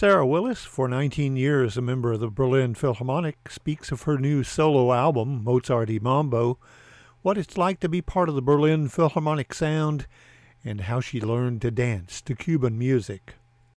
Sarah Willis, for 19 years a member of the Berlin Philharmonic, speaks of her new solo album, Mozart y Mambo, what it's like to be part of the Berlin Philharmonic sound, and how she learned to dance to Cuban music.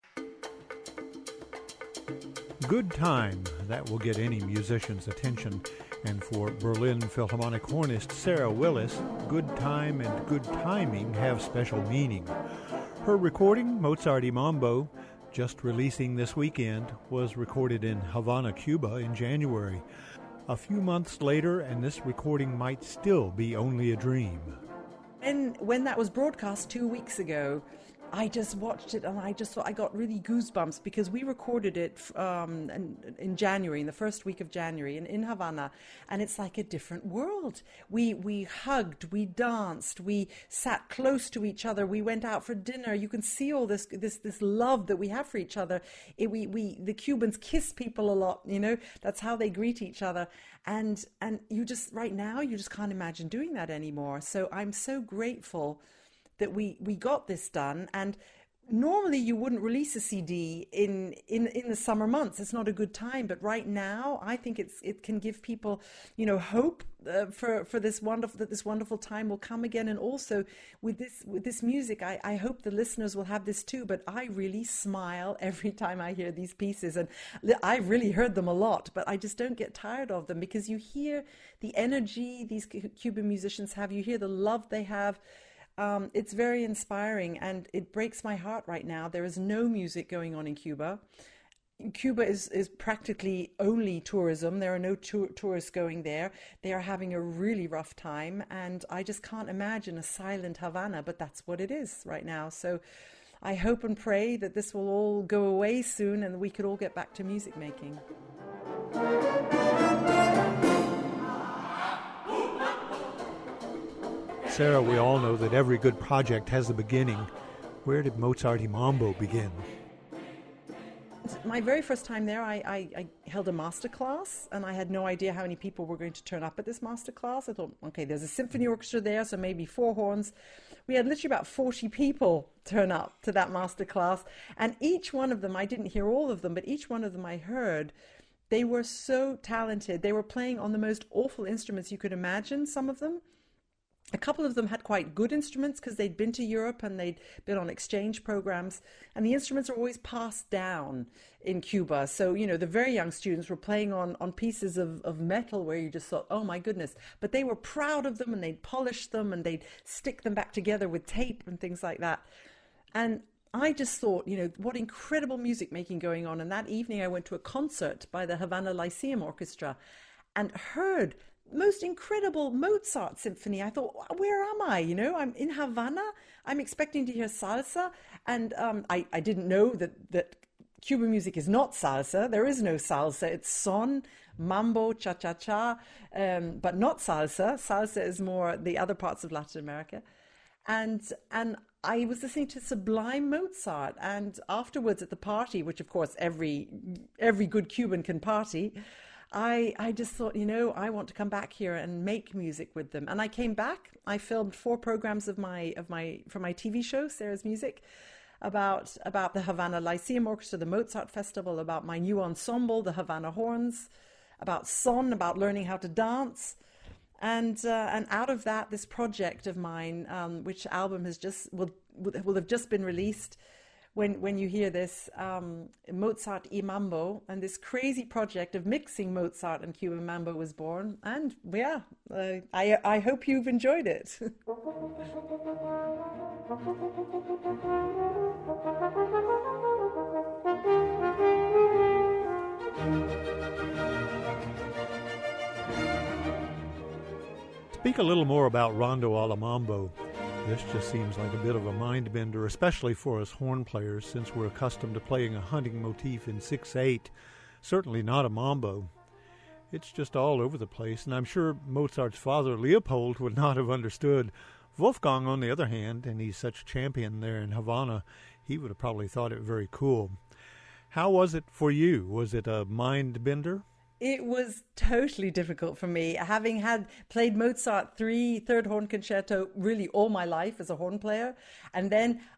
Good Time, that will get any musician's attention. And for Berlin Philharmonic hornist Sarah Willis, good time and good timing have special meaning. Her recording, Mozart y Mambo, just releasing this weekend, was recorded in Havana, Cuba in January. A few months later, and this recording might still be only a dream. And when that was broadcast 2 weeks ago, I just watched it and I just thought I got really goosebumps because we recorded it in January, in the first week of January in Havana, and it's like a different world. We hugged, we danced, we sat close to each other, we went out for dinner. You can see all this love that we have for each other. The Cubans kiss people a lot, you know, that's how they greet each other. And you just, right now, you just can't imagine doing that anymore. So I'm so grateful that we got this done. And normally you wouldn't release a CD in the summer months. It's not a good time. But right now, I think it can give people, you know, hope for this wonderful time will come again. And also with this music, I hope the listeners will have this too. But I really smile every time I hear these pieces, and I've really heard them a lot. But I just don't get tired of them because you hear the energy these Cuban musicians have. You hear the love they have. It's very inspiring, and it breaks my heart right now. There is no music going on in Cuba. Cuba is practically only tourism. There are no tourists going there. They are having a really rough time, and I just can't imagine a silent Havana, but that's what it is right now. So I hope and pray that this will all go away soon and we could all get back to music making. Sarah, we all know that every good project has a beginning. Where did Mozart y Mambo begin? My very first time there, I held a master class, and I had no idea how many people were going to turn up at this master class. I thought, okay, there's a symphony orchestra there, so maybe 4 horns. We had literally about 40 people turn up to that master class, and each one of them, I didn't hear all of them, but each one of them I heard. They were so talented. They were playing on the most awful instruments you could imagine, some of them. A couple of them had quite good instruments because they'd been to Europe and they'd been on exchange programs. And the instruments are always passed down in Cuba. So, you know, the very young students were playing on pieces of metal where you just thought, oh my goodness. But they were proud of them and they'd polish them and they'd stick them back together with tape and things like that. And I just thought, you know, what incredible music making going on. And that evening I went to a concert by the Havana Lyceum Orchestra and heard most incredible Mozart symphony. I thought, where am I? You know, I'm in Havana. I'm expecting to hear salsa. And I didn't know that Cuban music is not salsa. There is no salsa. It's son, mambo, cha-cha-cha, but not salsa. Salsa is more the other parts of Latin America. And I was listening to sublime Mozart. And afterwards at the party, which of course every good Cuban can party, I just thought, you know, I want to come back here and make music with them. And I came back. I filmed 4 programs for my TV show, Sarah's Music, about the Havana Lyceum Orchestra, the Mozart Festival, about my new ensemble, the Havana Horns, about son, about learning how to dance. And out of that, this project of mine, which album will have just been released. When you hear this, Mozart y Mambo, and this crazy project of mixing Mozart and Cuban mambo was born. And yeah, I hope you've enjoyed it. Speak a little more about Rondo a la Mambo. This just seems like a bit of a mind bender, especially for us horn players, since we're accustomed to playing a hunting motif in 6/8, certainly not a mambo. It's just all over the place, and I'm sure Mozart's father, Leopold, would not have understood. Wolfgang, on the other hand, and he's such a champion there in Havana, he would have probably thought it very cool. How was it for you? Was it a mind bender? It was totally difficult for me, having played Mozart third horn concerto really all my life as a horn player. And then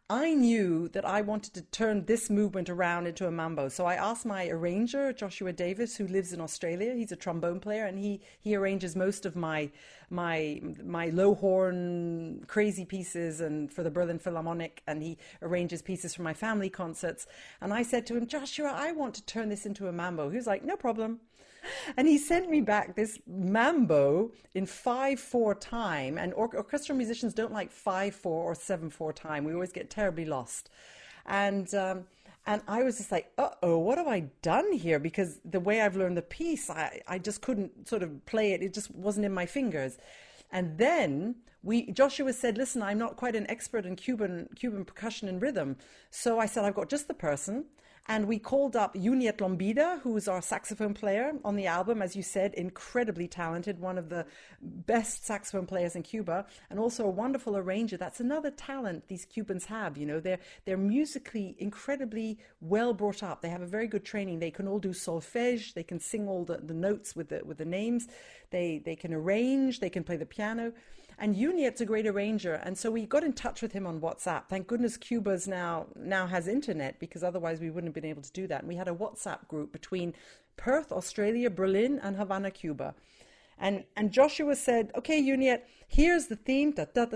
I knew that I wanted to turn this movement around into a mambo. So I asked my arranger, Joshua Davis, who lives in Australia. He's a trombone player, and he arranges most of my low horn crazy pieces and for the Berlin Philharmonic, and he arranges pieces for my family concerts. And I said to him, Joshua, I want to turn this into a mambo. He was like, no problem. And he sent me back this mambo in 5/4 time. And orchestral musicians don't like 5/4 or 7/4 time. We always get terribly lost. And I was just like, uh-oh, what have I done here? Because the way I've learned the piece, I just couldn't sort of play it. It just wasn't in my fingers. And then Joshua said, listen, I'm not quite an expert in Cuban percussion and rhythm. So I said, I've got just the person. And we called up Juniet Lombida, who's our saxophone player on the album, as you said, incredibly talented, one of the best saxophone players in Cuba, and also a wonderful arranger. That's another talent these Cubans have. You know, they're musically incredibly well brought up. They have a very good training. They can all do solfege. They can sing all the notes with the names. They can arrange. They can play the piano. And Juniet's a great arranger, and so we got in touch with him on WhatsApp. Thank goodness Cuba's now has internet, because otherwise we wouldn't have been able to do that. And we had a WhatsApp group between Perth, Australia, Berlin, and Havana, Cuba. And Joshua said, okay, Juniet, here's the theme.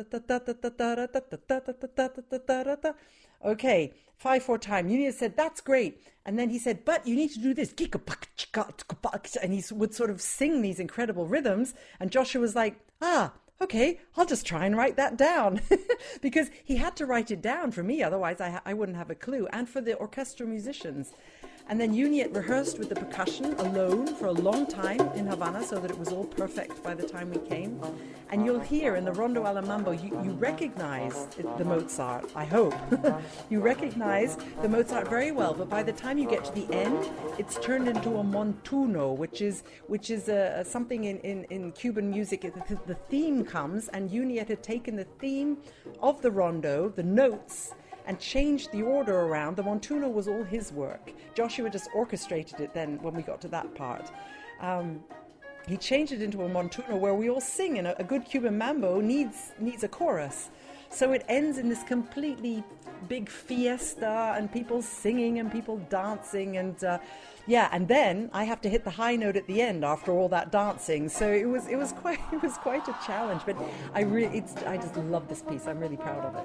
Okay, 5/4 time. Juniet said, that's great. And then he said, but you need to do this. And he would sort of sing these incredible rhythms. And Joshua was like, okay, I'll just try and write that down. Because he had to write it down for me, otherwise I wouldn't have a clue, and for the orchestral musicians. And then Juniet rehearsed with the percussion alone for a long time in Havana, so that it was all perfect by the time we came. And you'll hear in the Rondo alla Mambo, you recognize the Mozart, I hope. You recognize the Mozart very well, but by the time you get to the end, it's turned into a montuno, which is something in Cuban music. The theme comes, and Juniet had taken the theme of the rondo, the notes, and changed the order around. The montuno was all his work. Joshua just orchestrated it then when we got to that part. He changed it into a montuno where we all sing, and a good Cuban mambo needs a chorus. So it ends in this completely big fiesta, and people singing and people dancing, and and then I have to hit the high note at the end after all that dancing. So it was quite a challenge. But I just love this piece. I'm really proud of it.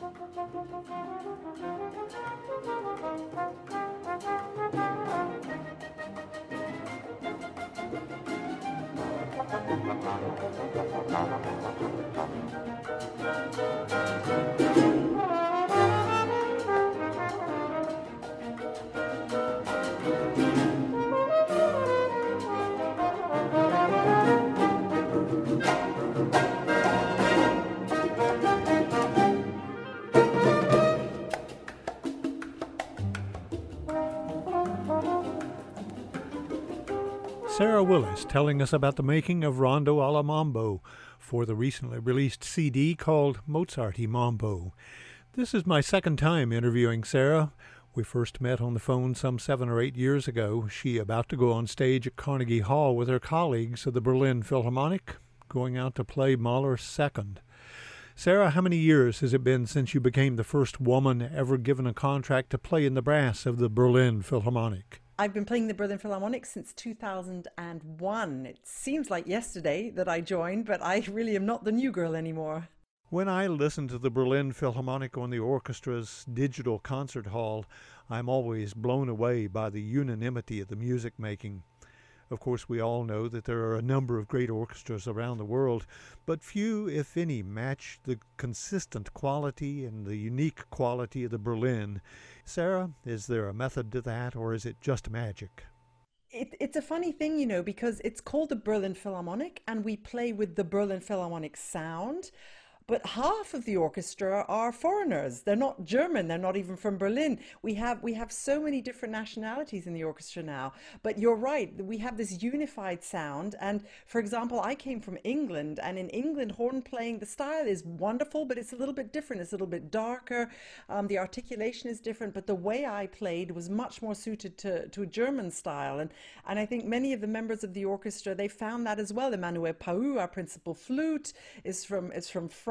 Sarah Willis telling us about the making of Rondo alla Mambo for the recently released CD called Mozart-y Mambo. This is my second time interviewing Sarah. We first met on the phone some 7 or 8 years ago, she about to go on stage at Carnegie Hall with her colleagues of the Berlin Philharmonic, going out to play Mahler's Second. Sarah, how many years has it been since you became the first woman ever given a contract to play in the brass of the Berlin Philharmonic? I've been playing the Berlin Philharmonic since 2001. It seems like yesterday that I joined, but I really am not the new girl anymore. When I listen to the Berlin Philharmonic on the orchestra's digital concert hall, I'm always blown away by the unanimity of the music making. Of course, we all know that there are a number of great orchestras around the world, but few, if any, match the consistent quality and the unique quality of the Berlin. Sarah, is there a method to that, or is it just magic? It's a funny thing, you know, because it's called the Berlin Philharmonic, and we play with the Berlin Philharmonic sound. But half of the orchestra are foreigners. They're not German. They're not even from Berlin. We have so many different nationalities in the orchestra now. But you're right. We have this unified sound. And for example, I came from England, and in England, horn playing, the style is wonderful, but it's a little bit different. It's a little bit darker. The articulation is different. But the way I played was much more suited to a German style. And I think many of the members of the orchestra, they found that as well. Emmanuel Pau, our principal flute, is from France.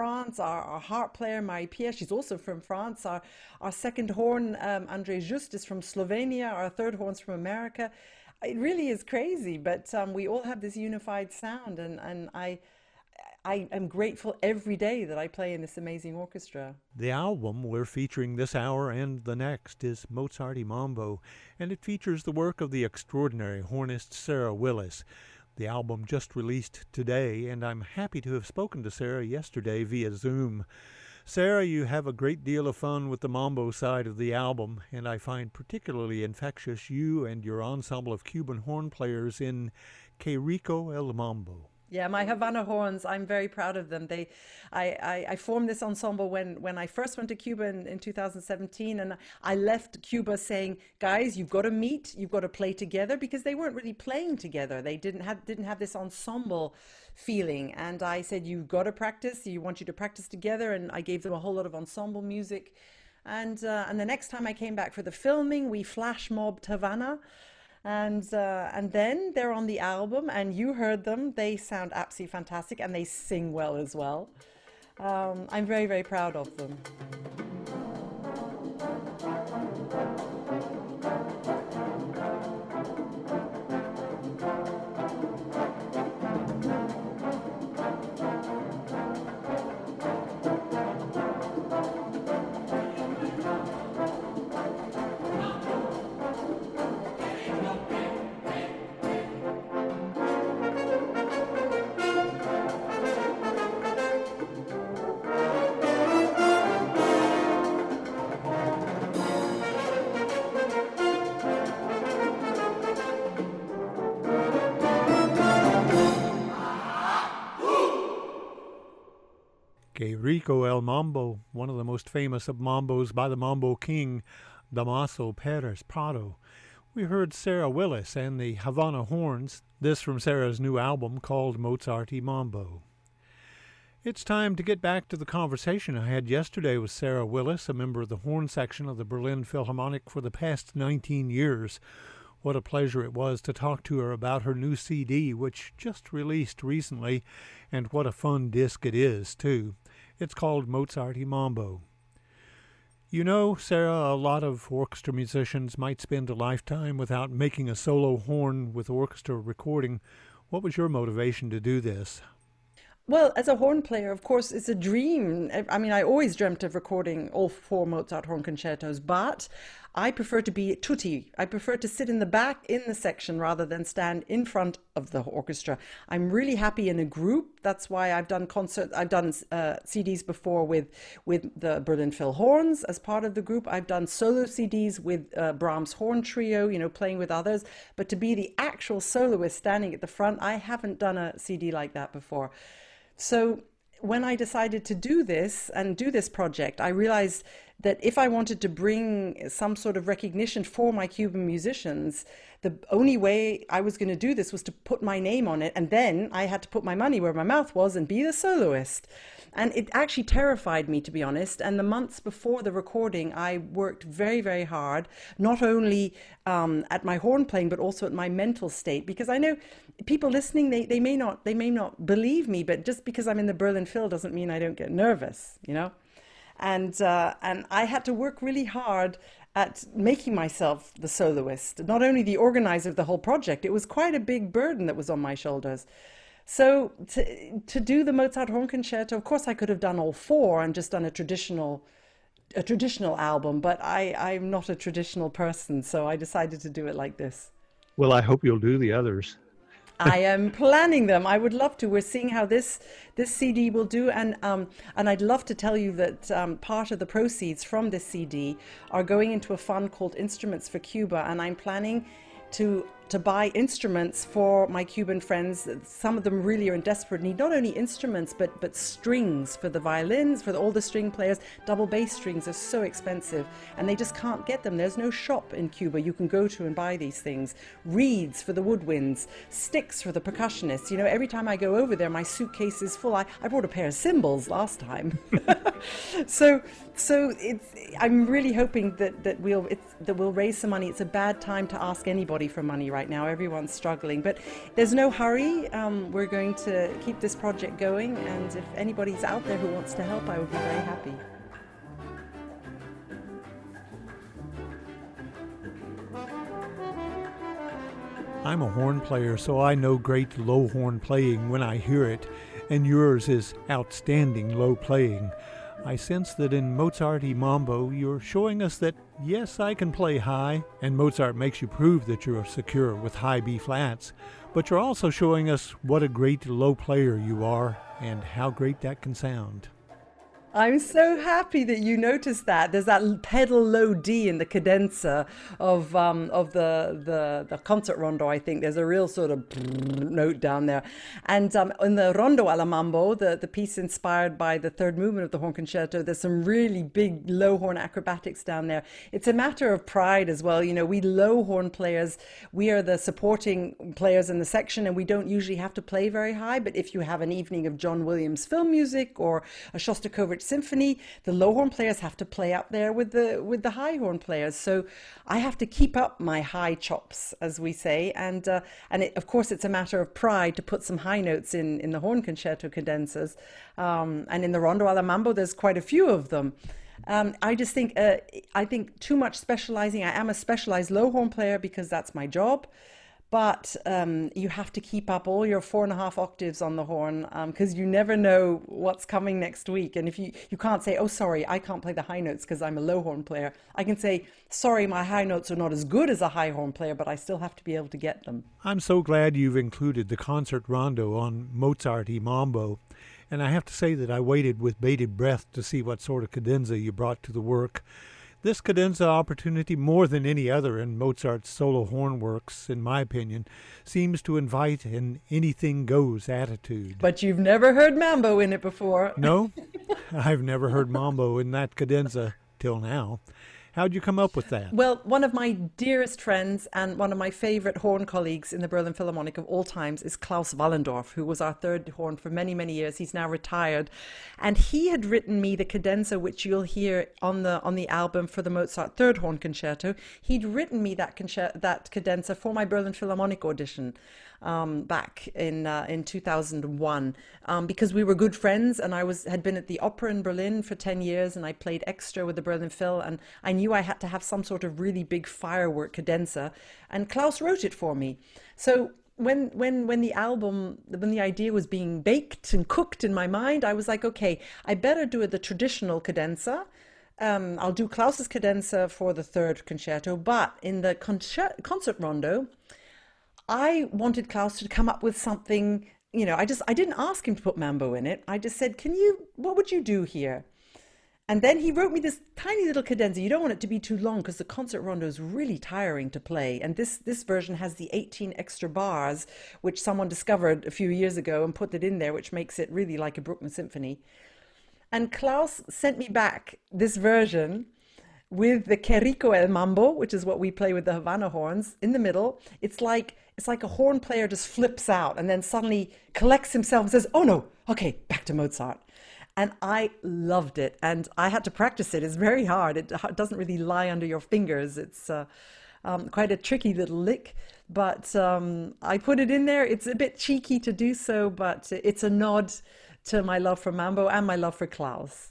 France. Our harp player, Marie-Pierre, she's also from France. Our second horn, André Just, is from Slovenia. Our third horn's from America. It really is crazy, but we all have this unified sound, and I am grateful every day that I play in this amazing orchestra. The album we're featuring this hour and the next is Mozarty Mambo, and it features the work of the extraordinary hornist Sarah Willis. The album just released today, and I'm happy to have spoken to Sarah yesterday via Zoom. Sarah, you have a great deal of fun with the mambo side of the album, and I find particularly infectious you and your ensemble of Cuban horn players in Que Rico El Mambo. Yeah, my Havana horns, I'm very proud of them. I formed this ensemble when I first went to Cuba in 2017, and I left Cuba saying, guys, you've got to meet, you've got to play together, because they weren't really playing together. They didn't have this ensemble feeling. And I said, you've got to practice, you want you to practice together, and I gave them a whole lot of ensemble music. And the next time I came back for the filming, we flash mobbed Havana. And then they're on the album, and you heard them. They sound absolutely fantastic, and they sing well as well. I'm very, very proud of them. Que Rico El Mambo, one of the most famous of mambos by the mambo king, Damaso Perez Prado. We heard Sarah Willis and the Havana Horns, this from Sarah's new album called Mozarty Mambo. It's time to get back to the conversation I had yesterday with Sarah Willis, a member of the horn section of the Berlin Philharmonic for the past 19 years. What a pleasure it was to talk to her about her new CD, which just released recently, and what a fun disc it is, too. It's called Mozarty Mambo. You know, Sarah, a lot of orchestra musicians might spend a lifetime without making a solo horn with orchestra recording. What was your motivation to do this? Well, as a horn player, of course, it's a dream. I mean, I always dreamt of recording all 4 Mozart horn concertos, but I prefer to be tutti. I prefer to sit in the back in the section rather than stand in front of the orchestra. I'm really happy in a group. That's why I've done CDs before with the Berlin Phil Horns as part of the group. I've done solo CDs with Brahms Horn Trio, you know, playing with others. But to be the actual soloist standing at the front, I haven't done a CD like that before. So when I decided to do this project, I realized that if I wanted to bring some sort of recognition for my Cuban musicians, the only way I was going to do this was to put my name on it, and then I had to put my money where my mouth was and be the soloist. And it actually terrified me, to be honest. And the months before the recording, I worked very, very hard, not only at my horn playing, but also at my mental state. Because I know people listening, they may not believe me, but just because I'm in the Berlin Phil doesn't mean I don't get nervous, you know. And I had to work really hard at making myself the soloist, not only the organizer of the whole project. It was quite a big burden that was on my shoulders. So to do the Mozart Horn Concerto, of course I could have done all 4 and just done a traditional album, but I'm not a traditional person, so I decided to do it like this. Well, I hope you'll do the others. I am planning them. I would love to. We're seeing how this CD will do, and I'd love to tell you that part of the proceeds from this CD are going into a fund called Instruments for Cuba, and I'm planning to buy instruments for my Cuban friends. Some of them really are in desperate need, not only instruments, but strings for the violins, for all the string players. Double bass strings are so expensive, and they just can't get them. There's no shop in Cuba you can go to and buy these things. Reeds for the woodwinds, sticks for the percussionists. You know, every time I go over there, my suitcase is full. I brought a pair of cymbals last time. So I'm really hoping that we'll raise some money. It's a bad time to ask anybody for money right right now. Everyone's struggling, but there's no hurry. We're going to keep this project going, and if anybody's out there who wants to help, I would be very happy. I'm a horn player, so I know great low horn playing when I hear it, and yours is outstanding low playing. I sense that in Mozart-y Mambo, you're showing us that, yes, I can play high, and Mozart makes you prove that you're secure with high B-flats, but you're also showing us what a great low player you are and how great that can sound. I'm so happy that you noticed that. There's that pedal low D in the cadenza of the concert rondo. I think there's a real sort of note down there. And in the Rondo alla Mambo, the piece inspired by the third movement of the horn concerto, there's some really big low horn acrobatics down there. It's a matter of pride as well. You know, we low horn players, we are the supporting players in the section, and we don't usually have to play very high. But if you have an evening of John Williams film music or a Shostakovich symphony, the low horn players have to play up there with the high horn players. So I have to keep up my high chops, as we say, and of course it's a matter of pride to put some high notes in the horn concerto cadenzas, and in the Rondo alla Mambo there's quite a few of them. I just think I think too much specializing. I am a specialized low horn player because that's my job. But you have to keep up all your 4.5 octaves on the horn, because you never know what's coming next week. And if you can't say, oh, sorry, I can't play the high notes because I'm a low horn player. I can say, sorry, my high notes are not as good as a high horn player, but I still have to be able to get them. I'm so glad you've included the concert rondo on Mozart-y Mambo. And I have to say that I waited with bated breath to see what sort of cadenza you brought to the work. This cadenza opportunity, more than any other in Mozart's solo horn works, in my opinion, seems to invite an anything-goes attitude. But you've never heard mambo in it before. No, I've never heard mambo in that cadenza till now. How'd you come up with that? Well, one of my dearest friends and one of my favorite horn colleagues in the Berlin Philharmonic of all times is Klaus Wallendorf, who was our third horn for many, many years. He's now retired. And he had written me the cadenza, which you'll hear on the album for the Mozart Third Horn Concerto. He'd written me that cadenza for my Berlin Philharmonic audition. Back in 2001, because we were good friends, and I had been at the opera in Berlin for 10 years, and I played extra with the Berlin Phil, and I knew I had to have some sort of really big firework cadenza, and Klaus wrote it for me. So when the idea was being baked and cooked in my mind, I was like, okay, I better do the traditional cadenza. I'll do Klaus's cadenza for the third concerto, but in the concert rondo, I wanted Klaus to come up with something, you know, I didn't ask him to put mambo in it. I just said, what would you do here? And then he wrote me this tiny little cadenza. You don't want it to be too long because the concert rondo is really tiring to play. And this version has the 18 extra bars, which someone discovered a few years ago and put it in there, which makes it really like a Bruckner symphony. And Klaus sent me back this version with the Que Rico el Mambo, which is what we play with the Havana horns, in the middle. It's like a horn player just flips out and then suddenly collects himself and says, oh no, okay, back to Mozart. And I loved it. And I had to practice it. It's very hard. It doesn't really lie under your fingers. It's quite a tricky little lick. But I put it in there. It's a bit cheeky to do so, but it's a nod to my love for mambo and my love for Klaus.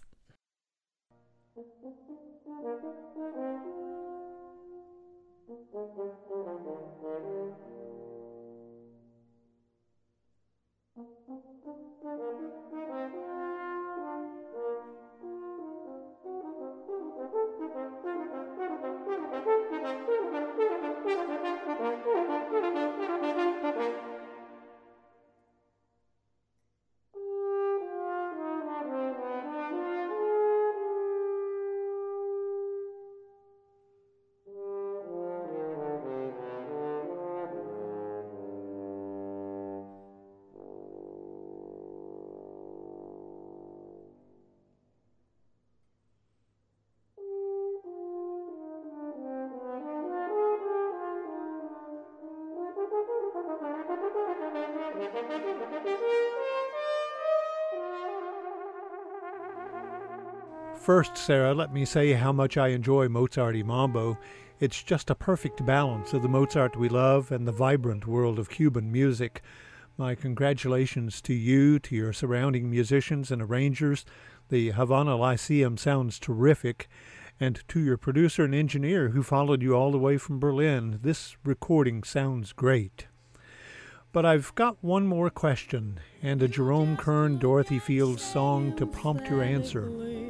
First, Sarah, let me say how much I enjoy Mozart-y Mambo, It's just a perfect balance of the Mozart we love and the vibrant world of Cuban music. My congratulations to you, to your surrounding musicians and arrangers. The Havana Lyceum sounds terrific. And to your producer and engineer who followed you all the way from Berlin, this recording sounds great. But I've got one more question, and a Jerome Kern, Dorothy Fields song to prompt your answer.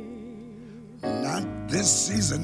Not this season.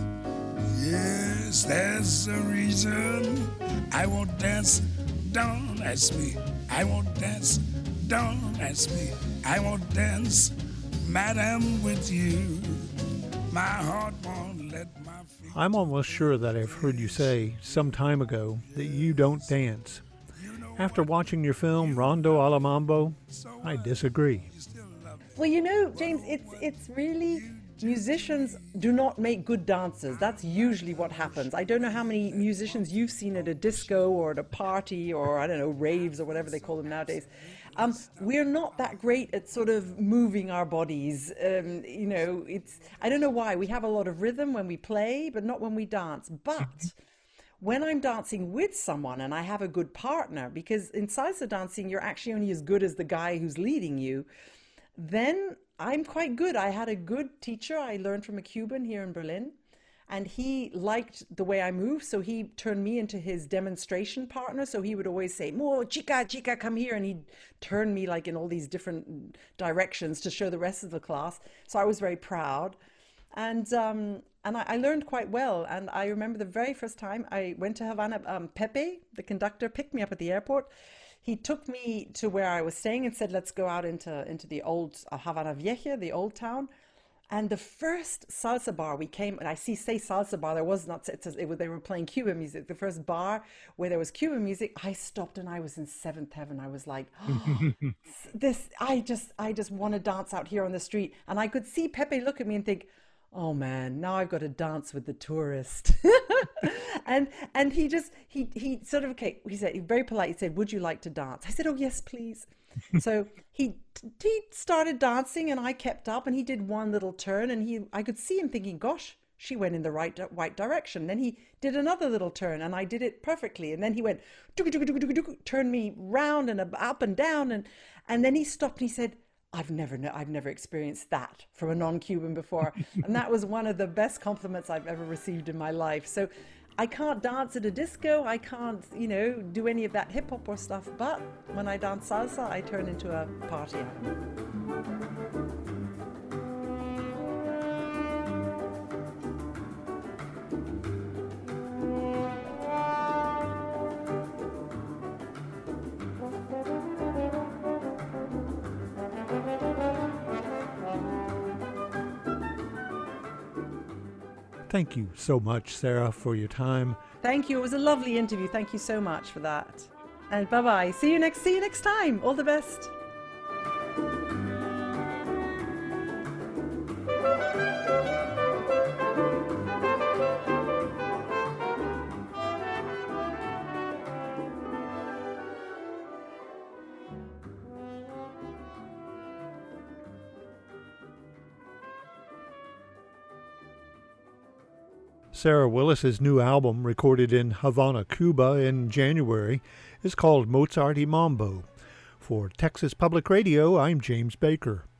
Yes, there's a reason. I won't dance, don't ask me. I won't dance, don't ask me. I won't dance, madam, with you. My heart won't let my feet. I'm almost sure that I've heard you say some time ago that you don't dance. After watching your film Rondo a la Mambo, I disagree. Well, you know, James, it's really, musicians do not make good dancers. That's usually what happens. I don't know how many musicians you've seen at a disco or at a party or, I don't know, raves or whatever they call them nowadays. We're not that great at sort of moving our bodies. You know, I don't know why. We have a lot of rhythm when we play, but not when we dance. But when I'm dancing with someone and I have a good partner, because in salsa dancing, you're actually only as good as the guy who's leading you, then I'm quite good. I had a good teacher. I learned from a Cuban here in Berlin, and he liked the way I moved, so he turned me into his demonstration partner. So he would always say, "Mo, chica, chica, come here," and he'd turn me like in all these different directions to show the rest of the class. So I was very proud. And I learned quite well. And I remember the very first time I went to Havana, Pepe, the conductor, picked me up at the airport. He took me to where I was staying and said, "Let's go out into the old Havana Vieja, the old town." And the first salsa bar we came, and say salsa bar, there was not, they were playing Cuban music. The first bar where there was Cuban music, I stopped and I was in seventh heaven. I was like, oh, I just want to dance out here on the street. And I could see Pepe look at me and think, oh man, now I've got to dance with the tourist. and he sort of, okay, he said, very polite, he said, "Would you like to dance?" I said, "Oh yes, please." So he started dancing and I kept up, and he did one little turn, and I could see him thinking, gosh, she went in the right direction. Then he did another little turn and I did it perfectly. And then he went, turned me round and up and down. And then he stopped and he said, I've never experienced that from a non-Cuban before. And that was one of the best compliments I've ever received in my life. So I can't dance at a disco. I can't, do any of that hip hop or stuff. But when I dance salsa, I turn into a party animal. Thank you so much, Sarah, for your time. Thank you. It was a lovely interview. Thank you so much for that. And bye-bye. See you next time. All the best. Sarah Willis's new album, recorded in Havana, Cuba in January, is called Mozart y Mambo. For Texas Public Radio, I'm James Baker.